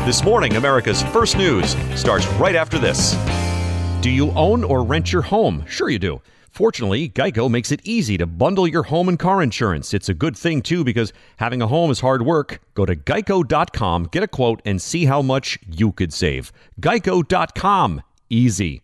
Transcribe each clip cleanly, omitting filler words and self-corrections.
This morning, America's First News starts right after this. Do you own or rent your home? Sure you do. Fortunately, Geico makes it easy to bundle your home and car insurance. It's a good thing, too, because having a home is hard work. Go to geico.com, get a quote, and see how much you could save. Geico.com. Easy.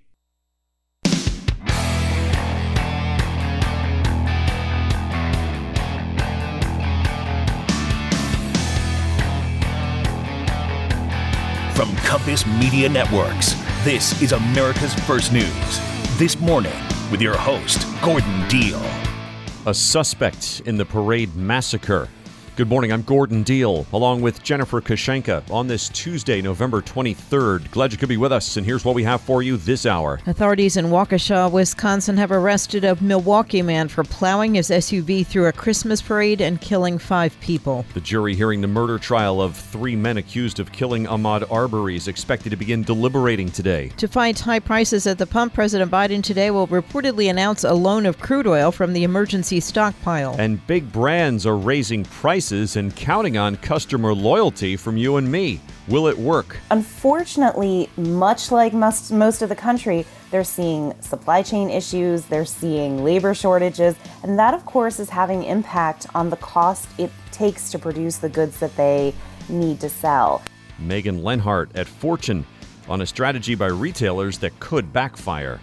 From Compass Media Networks, this is America's First News. This morning, with your host, Gordon Deal. A suspect in the parade massacre. Good morning, I'm Gordon Deal, along with Jennifer Kashenka on this Tuesday, November 23rd. Glad you could be with us, and here's what we have for you this hour. Authorities in Waukesha, Wisconsin have arrested a Milwaukee man for plowing his SUV through a Christmas parade and killing 5 people. The jury hearing the murder trial of 3 men accused of killing Ahmaud Arbery is expected to begin deliberating today. To fight high prices at the pump, President Biden today will reportedly announce a loan of crude oil from the emergency stockpile. And big brands are raising prices and counting on customer loyalty from you and me. Will it work? Unfortunately, much like most of the country, they're seeing supply chain issues, they're seeing labor shortages, and that, of course, is having impact on the cost it takes to produce the goods that they need to sell. Megan Lenhart at Fortune on a strategy by retailers that could backfire.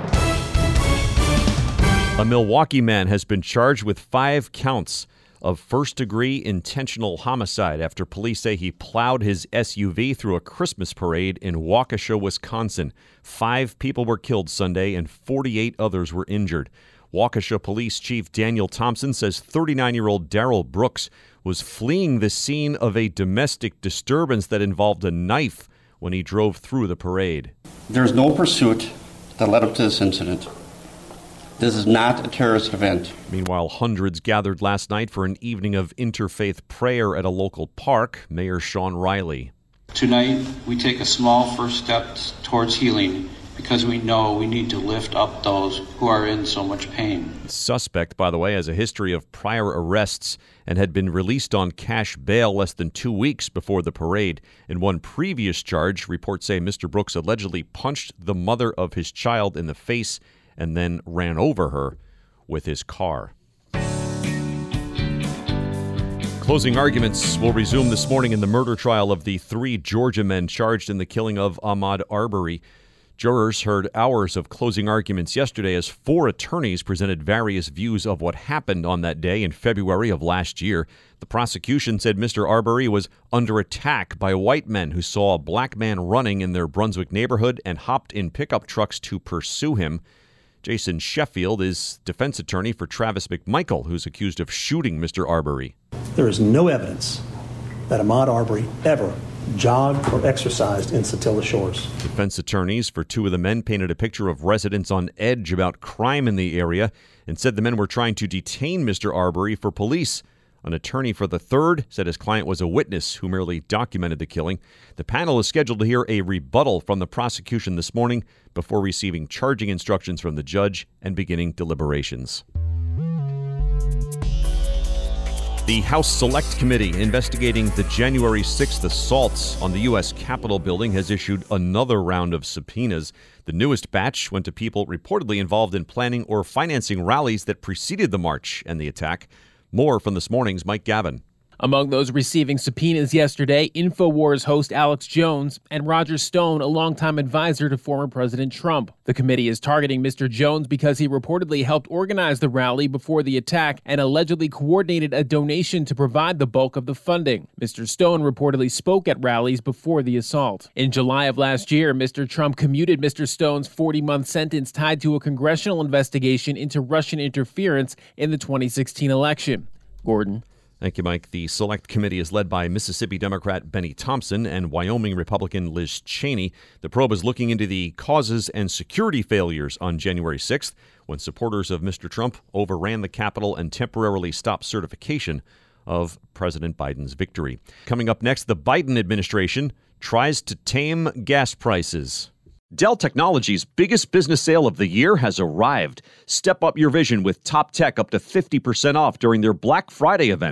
A Milwaukee man has been charged with 5 counts of first-degree intentional homicide after police say he plowed his SUV through a Christmas parade in Waukesha, Wisconsin. 5 people were killed Sunday and 48 others were injured. Waukesha Police Chief Daniel Thompson says 39-year-old Darrell Brooks was fleeing the scene of a domestic disturbance that involved a knife when he drove through the parade. There's no pursuit that led up to this incident. This is not a terrorist event. Meanwhile, hundreds gathered last night for an evening of interfaith prayer at a local park. Mayor Sean Riley. Tonight, we take a small first step towards healing because we know we need to lift up those who are in so much pain. The suspect, by the way, has a history of prior arrests and had been released on cash bail less than 2 weeks before the parade. In one previous charge, reports say Mr. Brooks allegedly punched the mother of his child in the face and then ran over her with his car. Closing arguments will resume this morning in the murder trial of the 3 Georgia men charged in the killing of Ahmaud Arbery. Jurors heard hours of closing arguments yesterday as 4 attorneys presented various views of what happened on that day in February of last year. The prosecution said Mr. Arbery was under attack by white men who saw a black man running in their Brunswick neighborhood and hopped in pickup trucks to pursue him. Jason Sheffield is defense attorney for Travis McMichael, who's accused of shooting Mr. Arbery. There is no evidence that Ahmaud Arbery ever jogged or exercised in Satilla Shores. Defense attorneys for 2 of the men painted a picture of residents on edge about crime in the area and said the men were trying to detain Mr. Arbery for police. An attorney for the 3rd said his client was a witness who merely documented the killing. The panel is scheduled to hear a rebuttal from the prosecution this morning before receiving charging instructions from the judge and beginning deliberations. The House Select Committee investigating the January 6th assaults on the U.S. Capitol building has issued another round of subpoenas. The newest batch went to people reportedly involved in planning or financing rallies that preceded the march and the attack. More from this morning's Mike Gavin. Among those receiving subpoenas yesterday, InfoWars host Alex Jones and Roger Stone, a longtime advisor to former President Trump. The committee is targeting Mr. Jones because he reportedly helped organize the rally before the attack and allegedly coordinated a donation to provide the bulk of the funding. Mr. Stone reportedly spoke at rallies before the assault. In July of last year, Mr. Trump commuted Mr. Stone's 40-month sentence tied to a congressional investigation into Russian interference in the 2016 election. Gordon. Thank you, Mike. The Select Committee is led by Mississippi Democrat Benny Thompson and Wyoming Republican Liz Cheney. The probe is looking into the causes and security failures on January 6th, when supporters of Mr. Trump overran the Capitol and temporarily stopped certification of President Biden's victory. Coming up next, the Biden administration tries to tame gas prices. Dell Technologies' biggest business sale of the year has arrived. Step up your vision with top tech up to 50% off during their Black Friday event.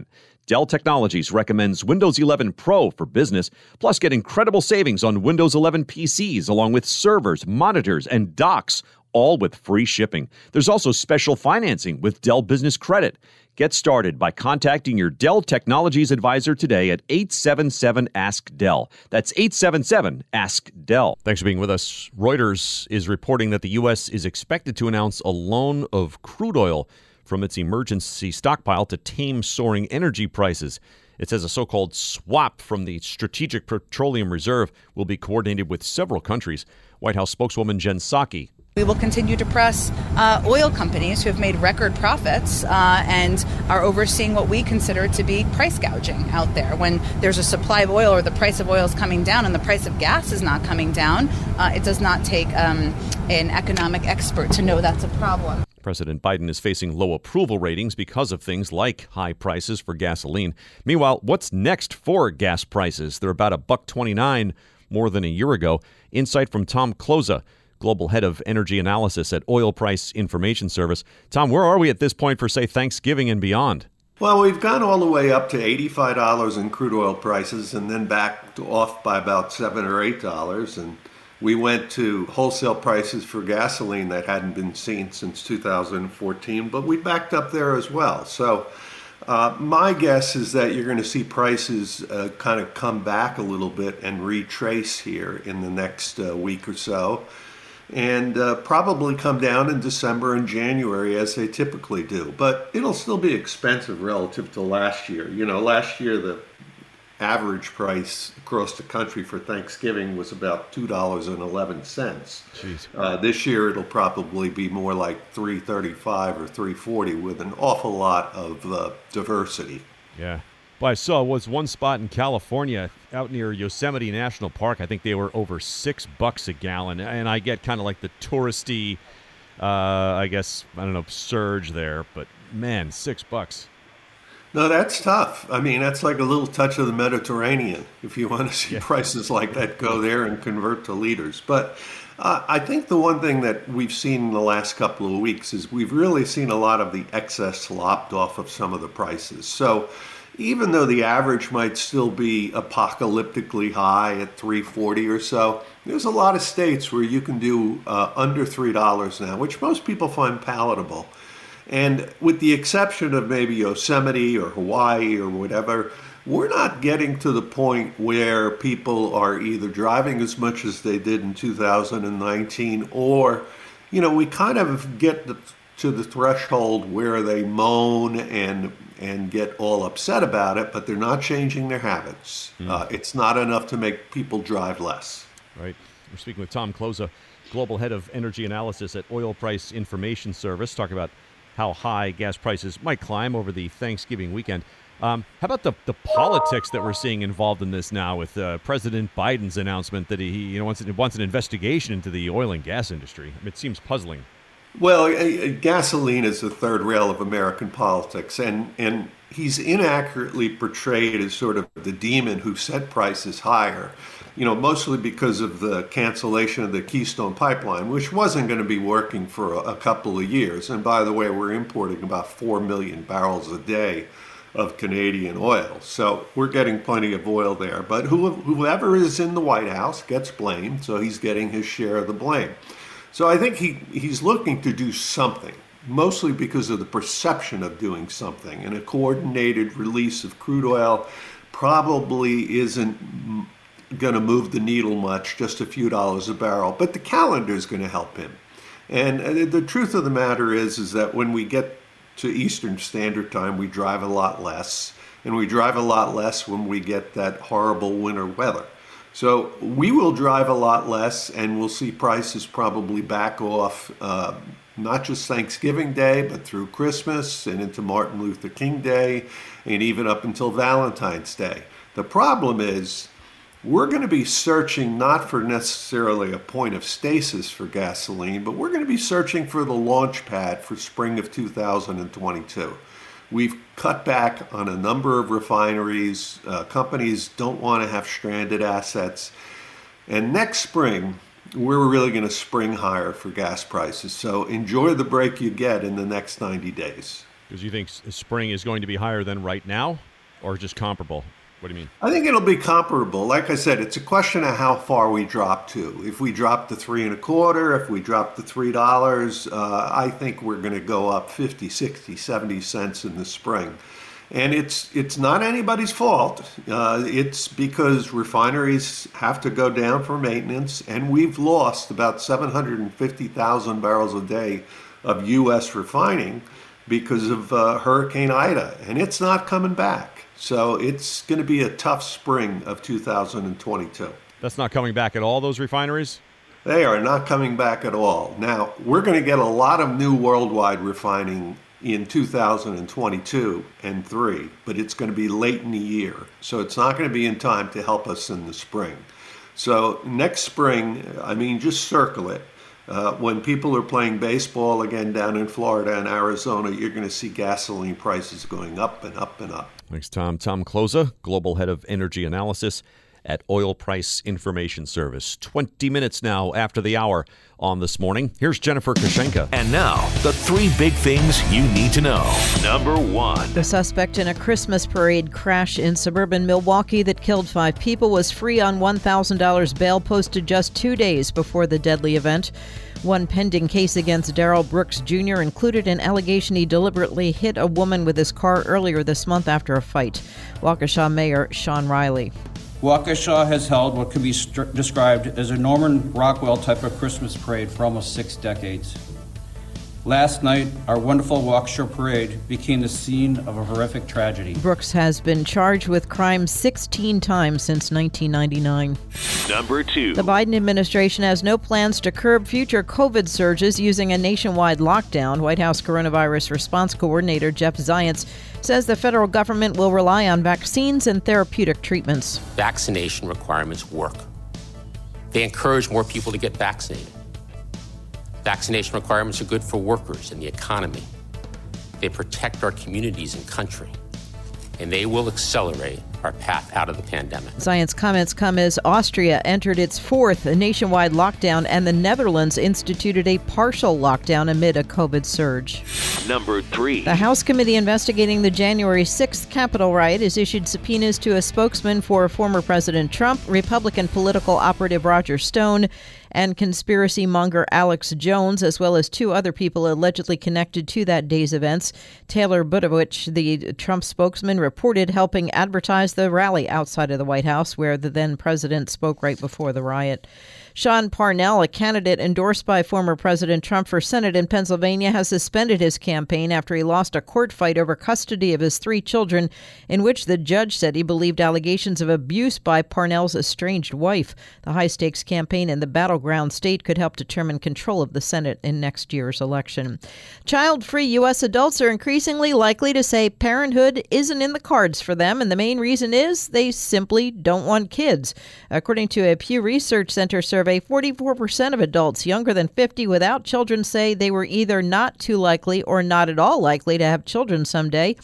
Dell Technologies recommends Windows 11 Pro for business, plus get incredible savings on Windows 11 PCs along with servers, monitors, and docks, all with free shipping. There's also special financing with Dell Business Credit. Get started by contacting your Dell Technologies advisor today at 877-ASK-DELL. That's 877-ASK-DELL. Thanks for being with us. Reuters is reporting that the U.S. is expected to announce a loan of crude oil from its emergency stockpile to tame soaring energy prices. It says a so-called swap from the Strategic Petroleum Reserve will be coordinated with several countries. White House spokeswoman Jen Psaki. We will continue to press oil companies who have made record profits and are overseeing what we consider to be price gouging out there. When there's a supply of oil or the price of oil is coming down and the price of gas is not coming down, it does not take an economic expert to know that's a problem. President Biden is facing low approval ratings because of things like high prices for gasoline. Meanwhile, what's next for gas prices? They're about $1.29 more than a year ago. Insight from Tom Kloza, Global Head of Energy Analysis at Oil Price Information Service. Tom, where are we at this point for, say, Thanksgiving and beyond? Well, we've gone all the way up to $85 in crude oil prices and then backed off by about $7 or $8. And we went to wholesale prices for gasoline that hadn't been seen since 2014, but we backed up there as well. So my guess is that you're going to see prices kind of come back a little bit and retrace here in the next week or so, and probably come down in December and January as they typically do. But it'll still be expensive relative to last year. You know, last year the average price across the country for Thanksgiving was about $2.11. This year it'll probably be more like $3.35 or $3.40 with an awful lot of diversity. Yeah. Well, I saw was one spot in California out near Yosemite National Park. I think they were over $6 a gallon. And I get kind of like the touristy, surge there. But man, $6. No, that's tough. I mean, that's like a little touch of the Mediterranean if you want to see prices like that go there and convert to liters. But I think the one thing that we've seen in the last couple of weeks is we've really seen a lot of the excess lopped off of some of the prices. So even though the average might still be apocalyptically high at $3.40 or so, there's a lot of states where you can do under $3 now, which most people find palatable. And with the exception of maybe Yosemite or Hawaii or whatever, we're not getting to the point where people are either driving as much as they did in 2019 or, you know, we kind of get to the threshold where they moan and get all upset about it, but they're not changing their habits. It's not enough to make people drive less. Right. We're speaking with Tom Kloza, Global Head of Energy Analysis at Oil Price Information Service, talking about how high gas prices might climb over the Thanksgiving weekend. How about the politics that we're seeing involved in this now with President Biden's announcement that he wants an investigation into the oil and gas industry? It seems puzzling. Well, gasoline is the third rail of American politics, and he's inaccurately portrayed as sort of the demon who set prices higher, you know, mostly because of the cancellation of the Keystone Pipeline, which wasn't going to be working for a couple of years. And by the way, we're importing about 4 million barrels a day of Canadian oil. So we're getting plenty of oil there. But whoever is in the White House gets blamed, so he's getting his share of the blame. So I think he's looking to do something, mostly because of the perception of doing something. And a coordinated release of crude oil probably isn't going to move the needle much, just a few dollars a barrel. But the calendar is going to help him. And the truth of the matter is that when we get to Eastern Standard Time, we drive a lot less. And we drive a lot less when we get that horrible winter weather. So we will drive a lot less, and we'll see prices probably back off, not just Thanksgiving Day, but through Christmas and into Martin Luther King Day, and even up until Valentine's Day. The problem is we're going to be searching not for necessarily a point of stasis for gasoline, but we're going to be searching for the launch pad for spring of 2022. We've cut back on a number of refineries. Companies don't want to have stranded assets. And next spring, we're really going to spring higher for gas prices. So enjoy the break you get in the next 90 days. Because you think spring is going to be higher than right now? or just comparable? What do you mean? I think it'll be comparable. Like I said, it's a question of how far we drop to. If we drop to $3.25, if we drop to $3, I think we're going to go up 50, 60, 70 cents in the spring. And it's not anybody's fault. It's because refineries have to go down for maintenance, and we've lost about 750,000 barrels a day of U.S. refining because of Hurricane Ida, and it's not coming back. So it's going to be a tough spring of 2022. That's not coming back at all, those refineries? They are not coming back at all. Now, we're going to get a lot of new worldwide refining in 2022 and 3, but it's going to be late in the year. So it's not going to be in time to help us in the spring. So next spring, just circle it. When people are playing baseball again down in Florida and Arizona, you're going to see gasoline prices going up and up and up. Thanks, Tom. Tom Kloza, Global Head of Energy Analysis at Oil Price Information Service. 20 minutes now after the hour on This Morning. Here's Jennifer Kushenka. And now, the 3 big things you need to know. Number 1. The suspect in a Christmas parade crash in suburban Milwaukee that killed 5 people was free on $1,000 bail posted just 2 days before the deadly event. One pending case against Darrell Brooks Jr. included an allegation he deliberately hit a woman with his car earlier this month after a fight. Waukesha Mayor Sean Riley. Waukesha has held what could be described as a Norman Rockwell type of Christmas parade for almost 6 decades. Last night, our wonderful Waukesha parade became the scene of a horrific tragedy. Brooks has been charged with crimes 16 times since 1999. Number 2. The Biden administration has no plans to curb future COVID surges using a nationwide lockdown. White House Coronavirus Response Coordinator Jeff Zients says the federal government will rely on vaccines and therapeutic treatments. Vaccination requirements work. They encourage more people to get vaccinated. Vaccination requirements are good for workers and the economy. They protect our communities and country, and they will accelerate our path out of the pandemic. Science comments come as Austria entered its 4th nationwide lockdown and the Netherlands instituted a partial lockdown amid a COVID surge. Number 3. The House committee investigating the January 6th Capitol riot has issued subpoenas to a spokesman for former President Trump, Republican political operative Roger Stone, and conspiracy monger Alex Jones, as well as 2 other people allegedly connected to that day's events. Taylor Budowich, the Trump spokesman, reported helping advertise the rally outside of the White House, where the then president spoke right before the riot. Sean Parnell, a candidate endorsed by former President Trump for Senate in Pennsylvania, has suspended his campaign after he lost a court fight over custody of his 3 children, in which the judge said he believed allegations of abuse by Parnell's estranged wife. The high-stakes campaign in the battleground state could help determine control of the Senate in next year's election. Child-free U.S. adults are increasingly likely to say parenthood isn't in the cards for them, and the main reason is they simply don't want kids. According to a Pew Research Center survey, 44% of adults younger than 50 without children say they were either not too likely or not at all likely to have children someday.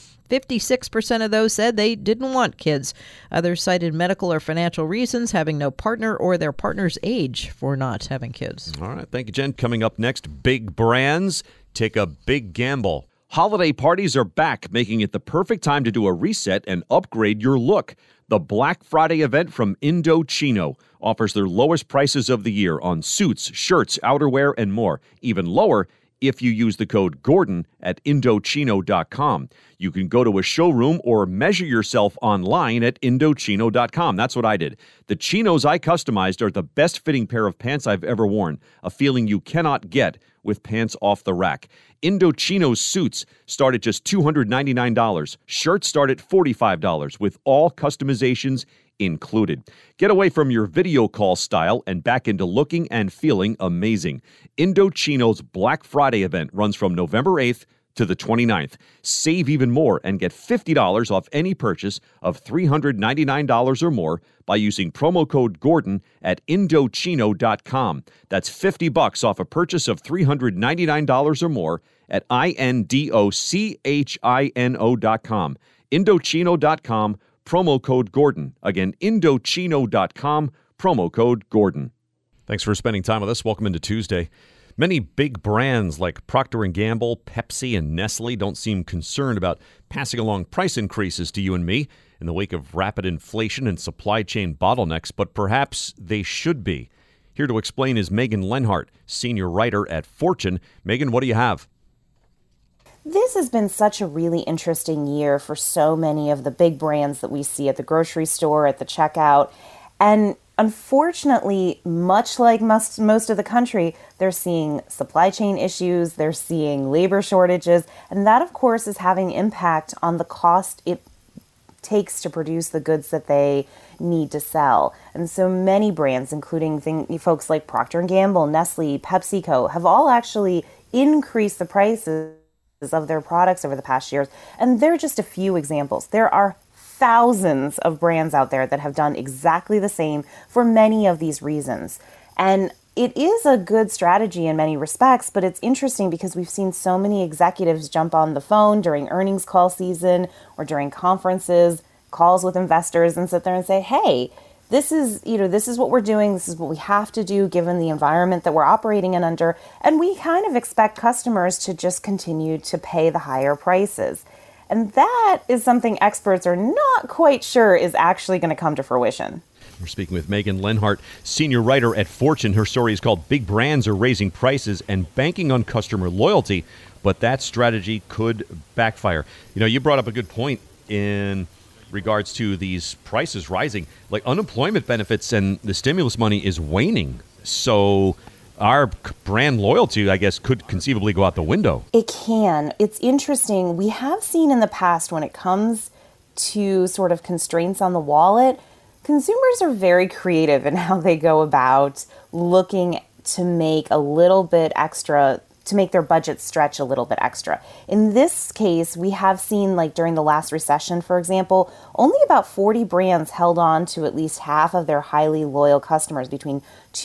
56% of those said they didn't want kids. Others cited medical or financial reasons, having no partner, or their partner's age for not having kids. All right. Thank you, Jen. Coming up next, big brands take a big gamble. Holiday parties are back, making it the perfect time to do a reset and upgrade your look. The Black Friday event from Indochino offers their lowest prices of the year on suits, shirts, outerwear, and more. Even lower if you use the code Gordon at Indochino.com. You can go to a showroom or measure yourself online at Indochino.com. That's what I did. The chinos I customized are the best fitting pair of pants I've ever worn, a feeling you cannot get with pants off the rack. Indochino's suits start at just $299. Shirts start at $45 with all customizations included. Get away from your video call style and back into looking and feeling amazing. Indochino's Black Friday event runs from November 8th to the 29th. Save even more and get $50 off any purchase of $399 or more by using promo code Gordon at Indochino.com. That's $50 off a purchase of $399 or more at Indochino.com. Indochino.com, promo code Gordon. Again, Indochino.com, promo code Gordon. Thanks for spending time with us. Welcome into Tuesday. Many big brands like Procter & Gamble, Pepsi, and Nestle don't seem concerned about passing along price increases to you and me in the wake of rapid inflation and supply chain bottlenecks, but perhaps they should be. Here to explain is Megan Lenhart, senior writer at Fortune. Megan, what do you have? This has been such a really interesting year for so many of the big brands that we see at the grocery store, at the checkout. And unfortunately, much like most of the country, they're seeing supply chain issues, they're seeing labor shortages, and that, of course, is having impact on the cost it takes to produce the goods that they need to sell. And so many brands, including folks like Procter & Gamble, Nestle, PepsiCo, have all actually increased the prices of their products over the past years. And they're just a few examples. There are thousands of brands out there that have done exactly the same for many of these reasons. And it is a good strategy in many respects, but it's interesting because we've seen so many executives jump on the phone during earnings call season or during conferences, calls with investors, and sit there and say, hey, this is what we're doing. This is what we have to do given the environment that we're operating in under. And we kind of expect customers to just continue to pay the higher prices. And that is something experts are not quite sure is actually going to come to fruition. We're speaking with Megan Lenhart, senior writer at Fortune. Her story is called Big Brands Are Raising Prices and Banking on Customer Loyalty, but that strategy could backfire. You know, you brought up a good point in regards to these prices rising. Like, unemployment benefits and the stimulus money is waning. So our brand loyalty, I guess, could conceivably go out the window. It can. It's interesting. We have seen in the past when it comes to sort of constraints on the wallet, consumers are very creative in how they go about looking to make a little bit extra, to make their budget stretch a little bit extra. In this case, we have seen, like during the last recession, for example, only about 40 brands held on to at least half of their highly loyal customers between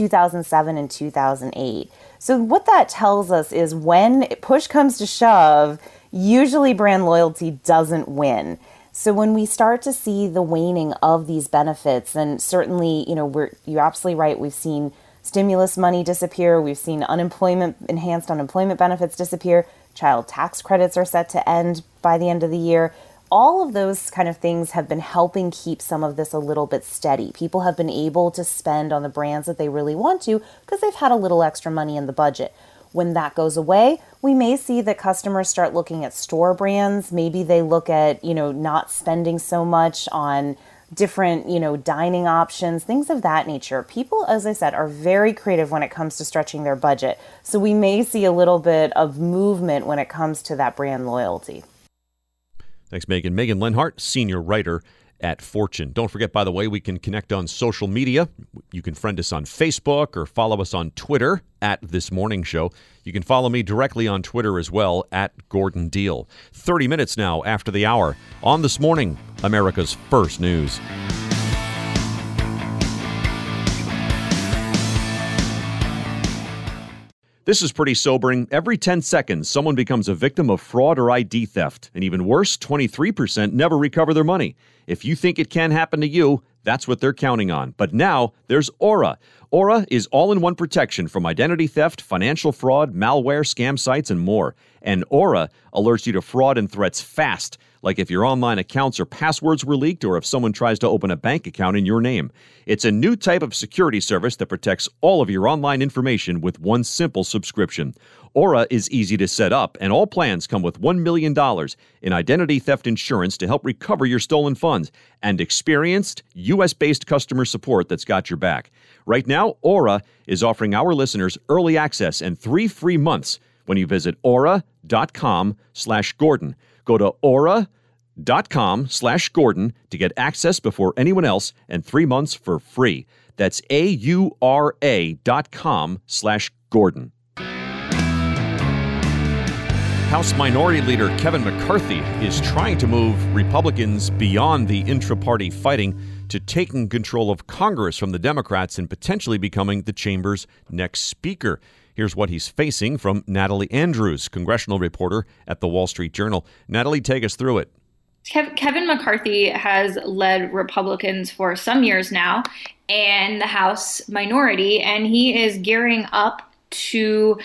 2007 and 2008. So what that tells us is when push comes to shove, usually brand loyalty doesn't win. So when we start to see the waning of these benefits, and certainly, you're absolutely right, we've seen stimulus money disappear. We've seen enhanced unemployment benefits disappear. Child tax credits are set to end by the end of the year. All of those kind of things have been helping keep some of this a little bit steady. People have been able to spend on the brands that they really want to because they've had a little extra money in the budget. When that goes away, we may see that customers start looking at store brands. Maybe they look at, not spending so much on different, dining options, things of that nature. People, as I said, are very creative when it comes to stretching their budget. So we may see a little bit of movement when it comes to that brand loyalty. Thanks, Megan. Megan Lenhart, senior writer at Fortune. Don't forget, by the way, we can connect on social media. You can friend us on Facebook or follow us on Twitter at This Morning Show. You can follow me directly on Twitter as well at Gordon Deal. 30 minutes now after the hour on This Morning, America's First News. This is pretty sobering. Every 10 seconds, someone becomes a victim of fraud or ID theft. And even worse, 23% never recover their money. If you think it can happen to you, that's what they're counting on. But now there's Aura. Aura is all-in-one protection from identity theft, financial fraud, malware, scam sites, and more. And Aura alerts you to fraud and threats fast, like if your online accounts or passwords were leaked or if someone tries to open a bank account in your name. It's a new type of security service that protects all of your online information with one simple subscription. Aura is easy to set up, and all plans come with $1 million in identity theft insurance to help recover your stolen funds and experienced U.S.-based customer support that's got your back. Right now, Aura is offering our listeners early access and 3 free months when you visit aura.com/Gordon. Go to aura.com/Gordon to get access before anyone else and 3 months for free. That's aura.com/Gordon. House Minority Leader Kevin McCarthy is trying to move Republicans beyond the intra-party fighting to taking control of Congress from the Democrats and potentially becoming the chamber's next speaker. Here's what he's facing from Natalie Andrews, congressional reporter at The Wall Street Journal. Natalie, take us through it. Kevin McCarthy has led Republicans for some years now and the House minority, and he is gearing up to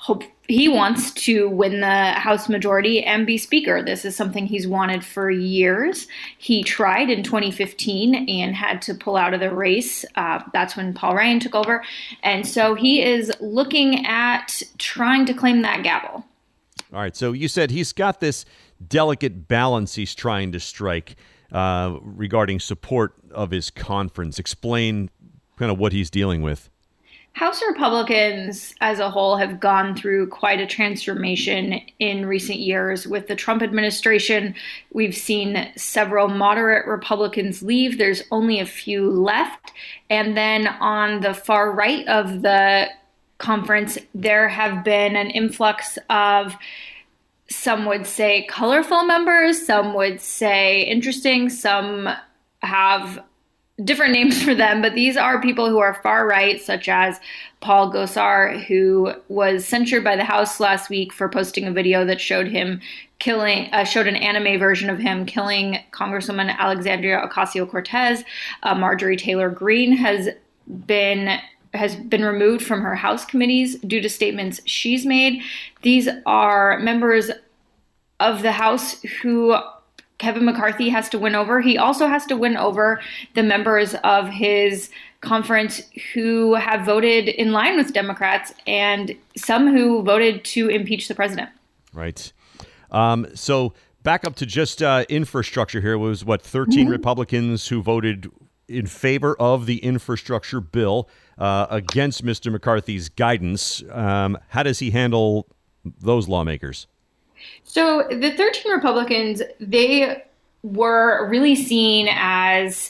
he wants to win the House majority and be Speaker. This is something he's wanted for years. He tried in 2015 and had to pull out of the race. That's when Paul Ryan took over. And so he is looking at trying to claim that gavel. All right. So you said he's got this delicate balance he's trying to strike regarding support of his conference. Explain kind of what he's dealing with. House Republicans as a whole have gone through quite a transformation in recent years. With the Trump administration, we've seen several moderate Republicans leave. There's only a few left. And then on the far right of the conference, there have been an influx of, some would say colorful members, some would say interesting, some have different names for them, but these are people who are far right, such as Paul Gosar, who was censured by the House last week for posting a video that showed him showed an anime version of him killing Congresswoman Alexandria Ocasio-Cortez. Marjorie Taylor Greene has been removed from her House committees due to statements she's made. These are members of the House who Kevin McCarthy has to win over. He also has to win over the members of his conference who have voted in line with Democrats and some who voted to impeach the president. Right. So back up to just infrastructure here. It was 13 Republicans who voted in favor of the infrastructure bill against Mr. McCarthy's guidance. How does he handle those lawmakers? So the 13 Republicans, they were really seen as,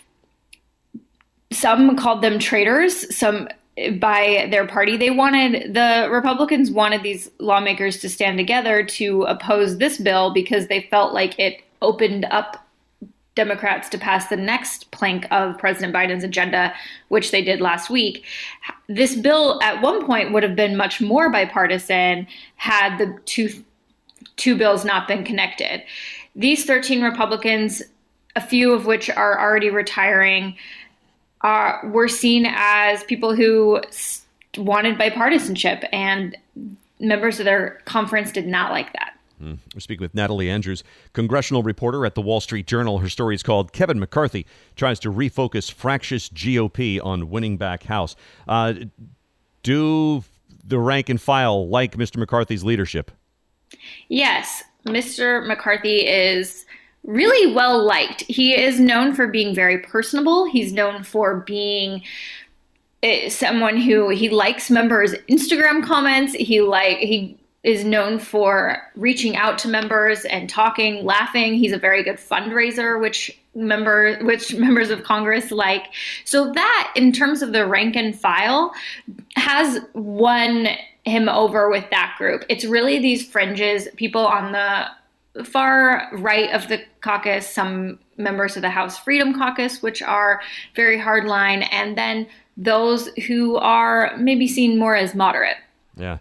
some called them traitors, some by their party. The Republicans wanted these lawmakers to stand together to oppose this bill because they felt like it opened up Democrats to pass the next plank of President Biden's agenda, which they did last week. This bill at one point would have been much more bipartisan had the two bills not been connected. These 13 Republicans, a few of which are already retiring, were seen as people who wanted bipartisanship, and members of their conference did not like that. We're speaking with Natalie Andrews, congressional reporter at the Wall Street Journal. Her story is called Kevin McCarthy Tries to Refocus Fractious GOP on Winning Back House. Do the rank and file like Mr. McCarthy's leadership? Yes, Mr. McCarthy is really well liked. He is known for being very personable. He's known for being someone who he likes members' Instagram comments. He is known for reaching out to members and talking, laughing. He's a very good fundraiser, which members of Congress like. So that, in terms of the rank and file, has won him over with that group. It's really these fringes, people on the far right of the caucus, some members of the House Freedom Caucus, which are very hardline, and then those who are maybe seen more as moderate. Yeah.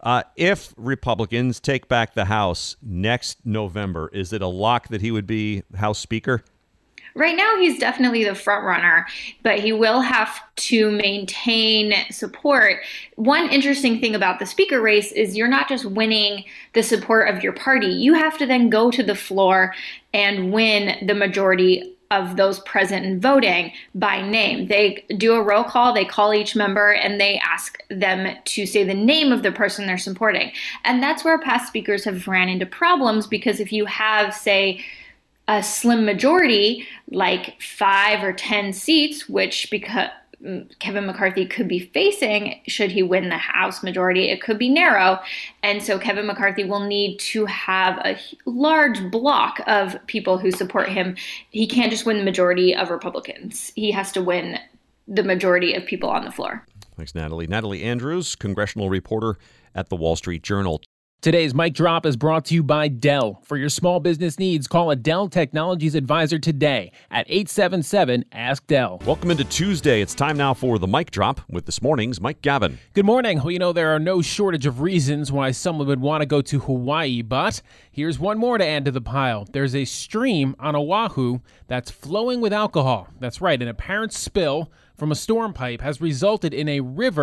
If Republicans take back the House next November, is it a lock that he would be House Speaker? Right now, he's definitely the front runner, but he will have to maintain support. One interesting thing about the speaker race is you're not just winning the support of your party. You have to then go to the floor and win the majority of those present and voting by name. They do a roll call, they call each member, and they ask them to say the name of the person they're supporting. And that's where past speakers have ran into problems, because if you have, say, a slim majority, like 5 or 10 seats, which because Kevin McCarthy could be facing, should he win the House majority, it could be narrow. And so Kevin McCarthy will need to have a large block of people who support him. He can't just win the majority of Republicans. He has to win the majority of people on the floor. Thanks, Natalie. Natalie Andrews, congressional reporter at the Wall Street Journal. Today's Mic Drop is brought to you by Dell. For your small business needs, call a Dell Technologies advisor today at 877-ASK-DELL. Welcome into Tuesday. It's time now for the Mic Drop with this morning's Mike Gavin. Good morning. Well, you know, there are no shortage of reasons why someone would want to go to Hawaii, but here's one more to add to the pile. There's a stream on Oahu that's flowing with alcohol. That's right, an apparent spill from a storm pipe has resulted in a river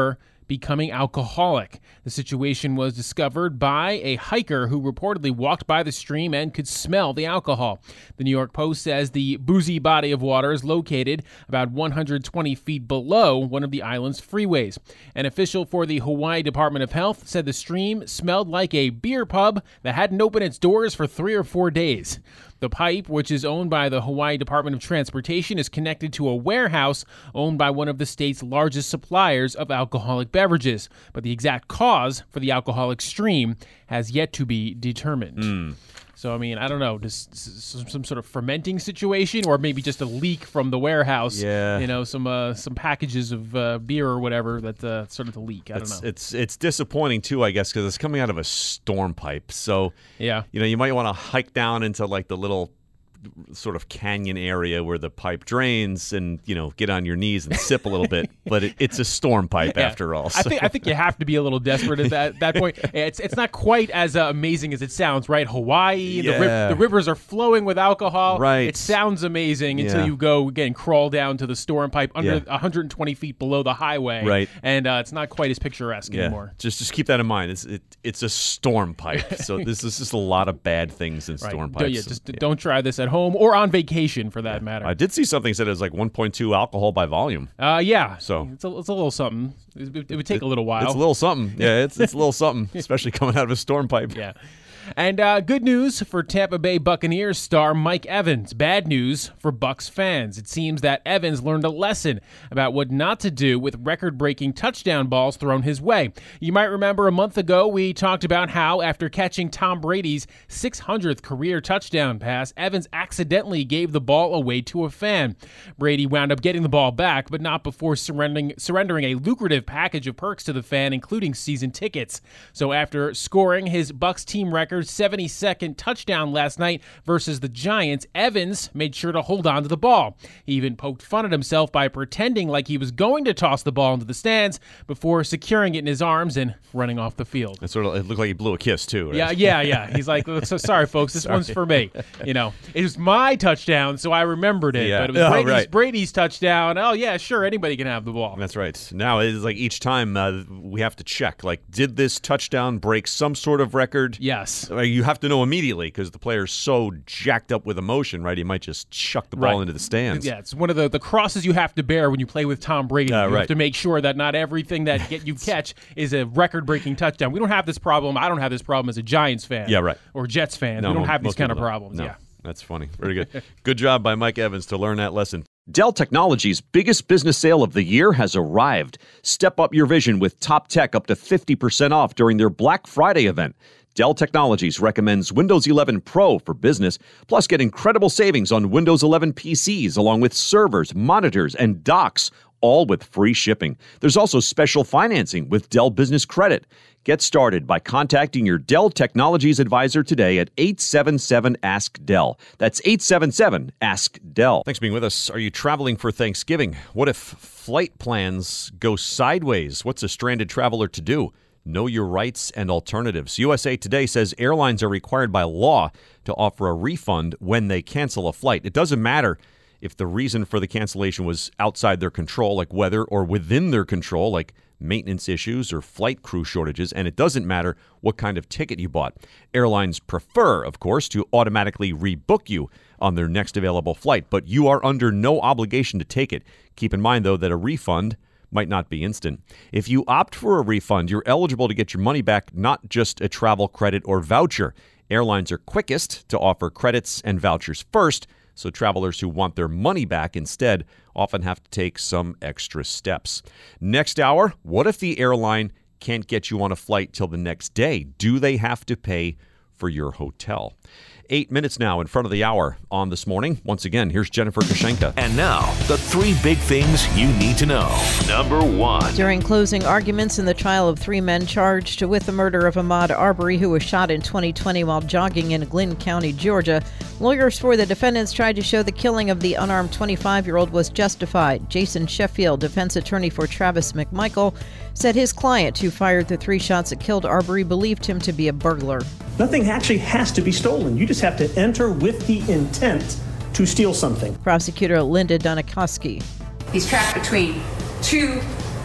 becoming alcoholic. The situation was discovered by a hiker who reportedly walked by the stream and could smell the alcohol. The New York Post says the boozy body of water is located about 120 feet below one of the island's freeways. An official for the Hawaii Department of Health said the stream smelled like a beer pub that hadn't opened its doors for 3 or 4 days. The pipe, which is owned by the Hawaii Department of Transportation, is connected to a warehouse owned by one of the state's largest suppliers of alcoholic beverages. But the exact cause for the alcoholic stream has yet to be determined. So, I mean, I don't know, just some sort of fermenting situation, or maybe just a leak from the warehouse. Yeah. You know, some packages of beer or whatever that started to leak. I don't know. It's disappointing, too, I guess, because it's coming out of a storm pipe. So, yeah, you know, you might want to hike down into, like, the little sort of canyon area where the pipe drains and, you know, get on your knees and sip a little bit. But it's a storm pipe after all. So. I think you have to be a little desperate at that point. It's not quite as amazing as it sounds, right? Hawaii, the rivers are flowing with alcohol. Right. It sounds amazing until you go, again, crawl down to the storm pipe under 120 feet below the highway. Right. And it's not quite as picturesque anymore. Just keep that in mind. It's a storm pipe. So this is just a lot of bad things in storm pipes. Don't try this at home or on vacation for that matter. I did see something that said it was like 1.2 alcohol by volume. Yeah. So it's a little something. It would take a little while. It's a little something. Yeah, it's a little something, especially coming out of a storm pipe. Yeah. And good news for Tampa Bay Buccaneers star Mike Evans. Bad news for Bucs fans. It seems that Evans learned a lesson about what not to do with record-breaking touchdown balls thrown his way. You might remember a month ago we talked about how after catching Tom Brady's 600th career touchdown pass, Evans accidentally gave the ball away to a fan. Brady wound up getting the ball back, but not before surrendering a lucrative package of perks to the fan, including season tickets. So after scoring his Bucs team record 72nd touchdown last night versus the Giants, Evans made sure to hold on to the ball. He even poked fun at himself by pretending like he was going to toss the ball into the stands before securing it in his arms and running off the field. It looked like he blew a kiss too, right? Yeah. He's like, so sorry, folks, this one's for me. You know, it was my touchdown, so I remembered it. But it was Brady's touchdown. Oh, yeah, sure, anybody can have the ball. That's right. Now it is like each time we have to check, like, did this touchdown break some sort of record? Yes. You have to know immediately because the player's so jacked up with emotion, right? He might just chuck the ball into the stands. Yeah, it's one of the crosses you have to bear when you play with Tom Brady. You have to make sure that not everything that you catch is a record-breaking touchdown. We don't have this problem. I don't have this problem as a Giants fan. Yeah, right. Or Jets fan. We don't have these kind of problems. No, that's funny. Very good. Good job by Mike Evans to learn that lesson. Dell Technologies' biggest business sale of the year has arrived. Step up your vision with top tech up to 50% off during their Black Friday event. Dell Technologies recommends Windows 11 Pro for business, plus get incredible savings on Windows 11 PCs along with servers, monitors, and docks, all with free shipping. There's also special financing with Dell Business Credit. Get started by contacting your Dell Technologies advisor today at 877-ASK-DELL. That's 877-ASK-DELL. Thanks for being with us. Are you traveling for Thanksgiving? What if flight plans go sideways? What's a stranded traveler to do? Know your rights and alternatives. USA Today says airlines are required by law to offer a refund when they cancel a flight. It doesn't matter if the reason for the cancellation was outside their control, like weather, or within their control, like maintenance issues or flight crew shortages, and it doesn't matter what kind of ticket you bought. Airlines prefer, of course, to automatically rebook you on their next available flight, but you are under no obligation to take it. Keep in mind, though, that a refund might not be instant. If you opt for a refund, you're eligible to get your money back, not just a travel credit or voucher. Airlines are quickest to offer credits and vouchers first, so travelers who want their money back instead often have to take some extra steps. Next hour, what if the airline can't get you on a flight till the next day? Do they have to pay for your hotel? 8 minutes now in front of the hour on This Morning. Once again, here's Jennifer Kushenka. And now, the 3 big things you need to know. Number 1. During closing arguments in the trial of 3 men charged with the murder of Ahmaud Arbery, who was shot in 2020 while jogging in Glynn County, Georgia, lawyers for the defendants tried to show the killing of the unarmed 25-year-old was justified. Jason Sheffield, defense attorney for Travis McMichael, said his client, who fired the 3 shots that killed Arbery, believed him to be a burglar. Nothing actually has to be stolen. You just have to enter with the intent to steal something. Prosecutor Linda Donikowski. He's trapped between 2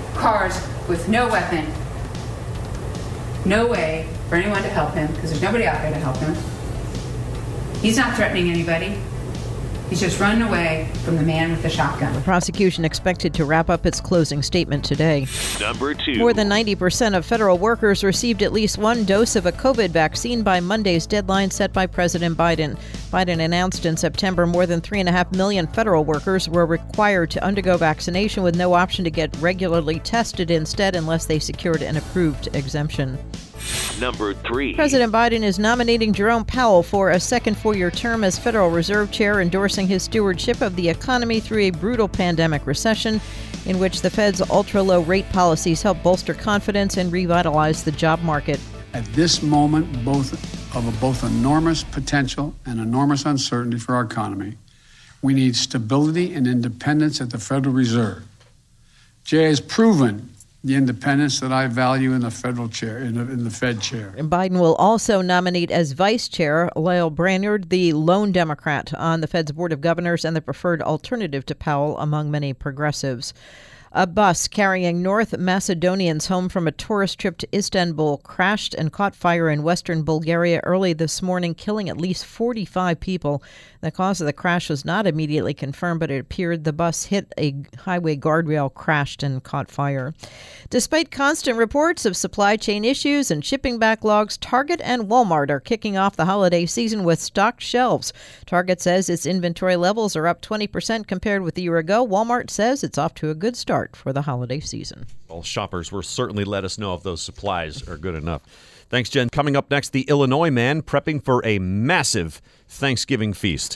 cars with no weapon. No way for anyone to help him, because there's nobody out there to help him. He's not threatening anybody. He's just running away from the man with the shotgun. The prosecution expected to wrap up its closing statement today. Number 2. More than 90% of federal workers received at least one dose of a COVID vaccine by Monday's deadline set by President Biden. Biden announced in September more than 3.5 million federal workers were required to undergo vaccination with no option to get regularly tested instead unless they secured an approved exemption. Number 3. President Biden is nominating Jerome Powell for a second four-year term as Federal Reserve Chair, endorsing his stewardship of the economy through a brutal pandemic recession in which the Fed's ultra-low rate policies help bolster confidence and revitalize the job market. At this moment, both enormous potential and enormous uncertainty for our economy, we need stability and independence at the Federal Reserve. Jay has proven the independence that I value in the federal chair, in the Fed chair. And Biden will also nominate as vice chair Lael Brainerd, the lone Democrat on the Fed's Board of Governors and the preferred alternative to Powell among many progressives. A bus carrying North Macedonians home from a tourist trip to Istanbul crashed and caught fire in western Bulgaria early this morning, killing at least 45 people. The cause of the crash was not immediately confirmed, but it appeared the bus hit a highway guardrail, crashed, and caught fire. Despite constant reports of supply chain issues and shipping backlogs, Target and Walmart are kicking off the holiday season with stocked shelves. Target says its inventory levels are up 20% compared with a year ago. Walmart says it's off to a good start for the holiday season. Well, shoppers will certainly let us know if those supplies are good enough. Thanks, Jen. Coming up next, the Illinois man prepping for a massive Thanksgiving feast.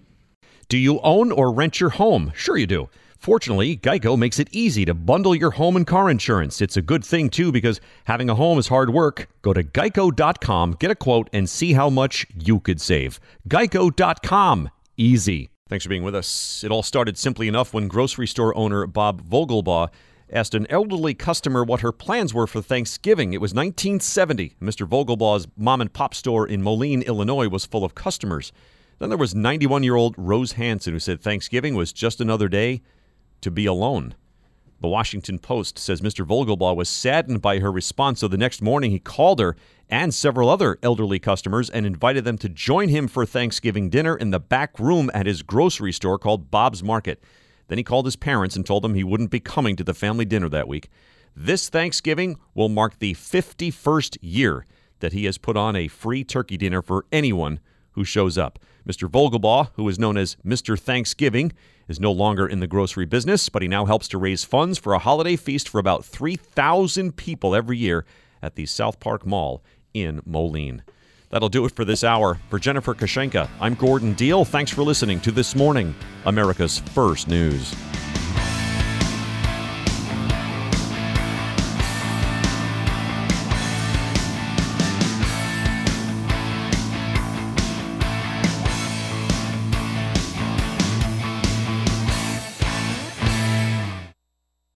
Do you own or rent your home? Sure you do. Fortunately, Geico makes it easy to bundle your home and car insurance. It's a good thing, too, because having a home is hard work. Go to geico.com, get a quote, and see how much you could save. Geico.com. Easy. Thanks for being with us. It all started simply enough when grocery store owner Bob Vogelbaugh asked an elderly customer what her plans were for Thanksgiving. It was 1970. Mr. Vogelbaugh's mom-and-pop store in Moline, Illinois, was full of customers. Then there was 91-year-old Rose Hansen, who said Thanksgiving was just another day to be alone. The Washington Post says Mr. Vogelbaugh was saddened by her response, so the next morning he called her and several other elderly customers and invited them to join him for Thanksgiving dinner in the back room at his grocery store called Bob's Market. Then he called his parents and told them he wouldn't be coming to the family dinner that week. This Thanksgiving will mark the 51st year that he has put on a free turkey dinner for anyone who shows up. Mr. Vogelbaugh, who is known as Mr. Thanksgiving, is no longer in the grocery business, but he now helps to raise funds for a holiday feast for about 3,000 people every year at the South Park Mall in Moline. That'll do it for this hour. For Jennifer Kashenka, I'm Gordon Deal. Thanks for listening to This Morning, America's First News.